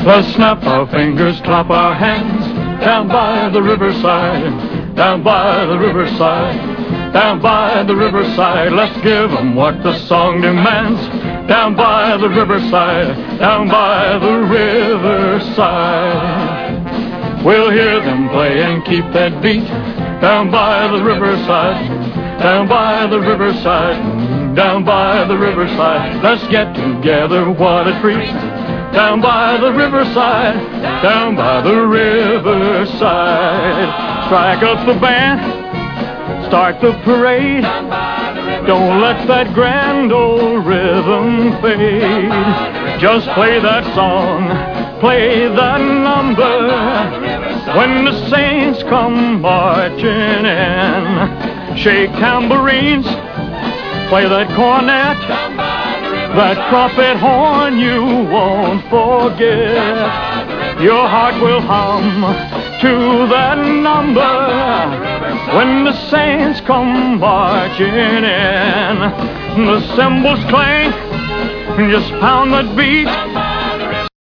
Let's snap our fingers, clap our hands, down by the riverside, down by the riverside, down by the riverside. Let's give 'em what the song demands, down by the riverside, down by the riverside. We'll hear them play and keep that beat, down by the riverside, down by the riverside, down by the riverside. Let's get together, what a treat, down by the riverside, down by the riverside. Strike up the band, start the parade, don't let that grand old rhythm fade. Just play that song, play that number, when the saints come marching in. Shake tambourines, play that cornet, that trumpet horn you won't forget. Your heart will hum to that number when the saints come marching in. The cymbals clank, just pound that beat.